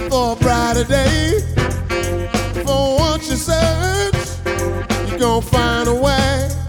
for a brighter day. For once you search, you're gonna find a way.